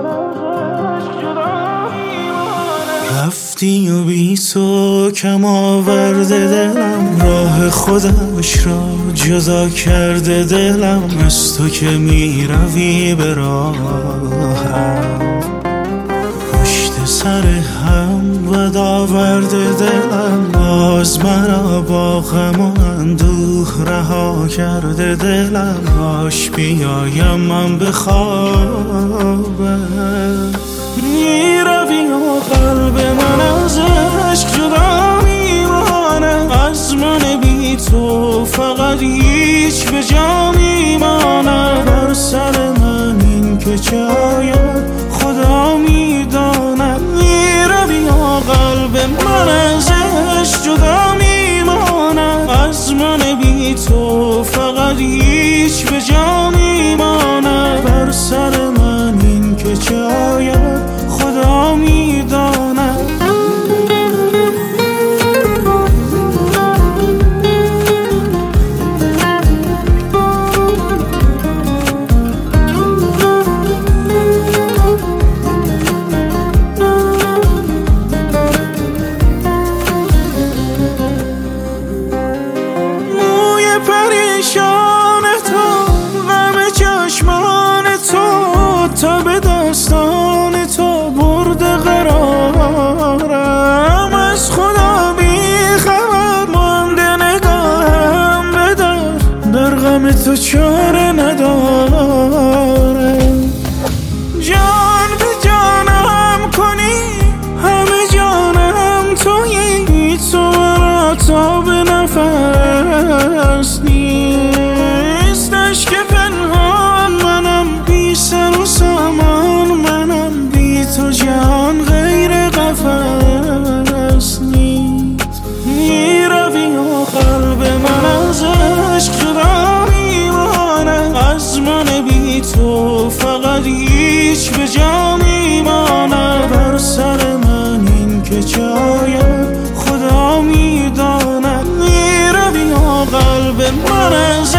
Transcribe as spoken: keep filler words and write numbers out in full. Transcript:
رفتی و بی تو کم آورده دلم، راه خودش را جدا کرده دلم. از تو که می روی به راهم، پشت سر هم ود آورده دلم. باز مرا با غم و اندوه رها کرده دلم. باش بیایم من به خوابم، می روی و قلب من از عشق جدا میمانه. از من بی تو فقط هیچ به جا میمانه. بر سر من این که چه آید خدا میدانه. می روی و قلب من از عشق جدا میمانه. از من بی تو فقط هیچ به جا میمانه. بر سر من این که چه آید خدا میداند. موی پریشان تو، غم چشمان تو، تا به داستان تو برده قرارم. از خدا بی خبر مانده نگاهم به در، در غم تو چاره ندارم. جان به جانم کنی همه جانم تویی، تو مرا تا به نفس نیستش که پنهان منم، بی سر و سامان منم، بی تو جهان غیر قفس نیست. می روی و قلب من از عشق جدا میمانه. از من بی تو فقط هیچ به جا میمانه. بر سر من این که چه آید خدا میداند. می روی و قلب من از